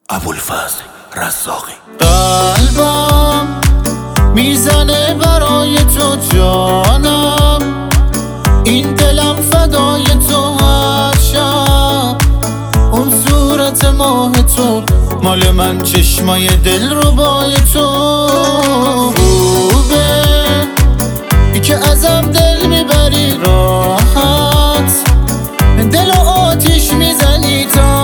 ابوالفضل رزاقی. قلبم میزنه برای تو جانم، این دلم فدای تو هر شب. اون صورت ماه تو مال من، چشمای دل رو بای تو. خوبه بی که ازم دل میبری راحت، دل و آتیش میزنی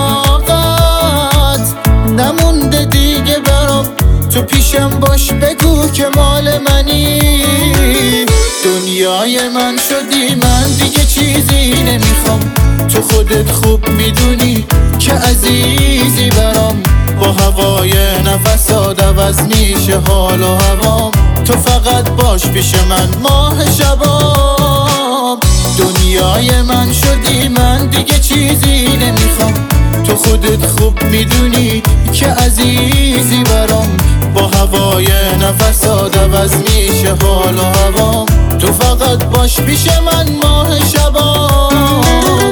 طاقت. نمونده دیگه برام، تو پیشم باش بگو که مال منی. دنیای من شدی، من دیگه چیزی نمیخوام. تو خودت خوب میدونی که عزیزی برام. با هوای نفسات عوض میشه حال و هوام. تو فقط باش پیش من ماه شبام. دنیای من شدی، من دیگه چیزی نمیخوام. تو خودت خوب میدونی که عزیزی برام. با هوای نفسات عوض میشه حال و هوام. تو فقط باش پیش من ماه شبام.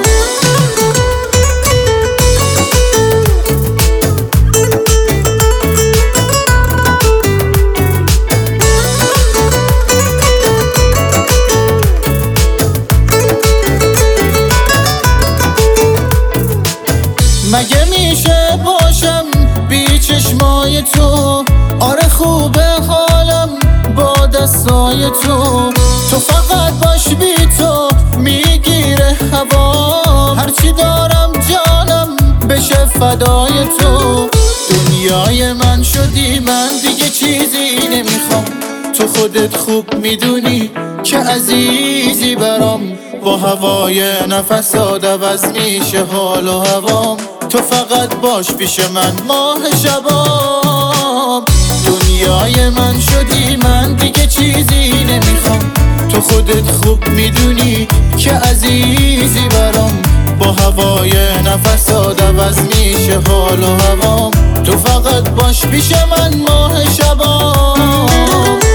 مگه میشه باشم بی چشمای تو؟ آره خوبه حالم با دستای تو. تو فقط باش، بی تو میگیره هوا. هرچی دارم جانم بشه فدای تو. دنیای من شدی، من دیگه چیزی نمیخوام. تو خودت خوب میدونی که عزیزی برام. با هوای نفسات عوض میشه حال و هوام. تو فقط باش پیش من ماه شبام. دنیای من شدی، من دیگه چیزی نمیخوام. تو خودت خوب میدونی که عزیزی برام. با هوای نفسات عوض میشه حال و هوام. تو فقط باش پیش من ماه شبام.